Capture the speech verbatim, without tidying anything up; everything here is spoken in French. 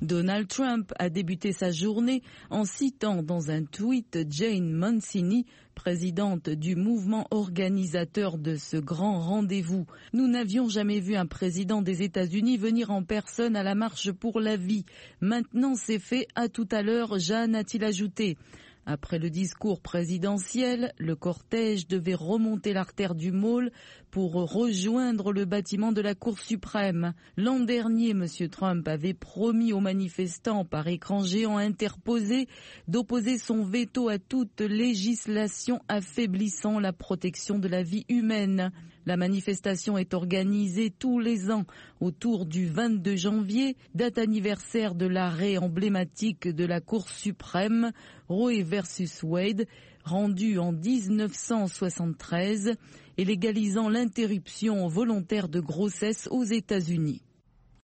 Donald Trump a débuté sa journée en citant dans un tweet Jane Mancini, présidente du mouvement organisateur de ce grand rendez-vous. Nous n'avions jamais vu un président des États-Unis venir en personne à la marche pour la vie. Maintenant c'est fait, à tout à l'heure, Jeanne, a-t-il ajouté. Après le discours présidentiel, le cortège devait remonter l'artère du Mall pour rejoindre le bâtiment de la Cour suprême. L'an dernier, M. Trump avait promis aux manifestants par écran géant interposé d'opposer son veto à toute législation affaiblissant la protection de la vie humaine. La manifestation est organisée tous les ans autour du vingt-deux janvier, date anniversaire de l'arrêt emblématique de la Cour suprême, Roe versus Wade, rendu en dix-neuf cent soixante-treize et légalisant l'interruption volontaire de grossesse aux États-Unis.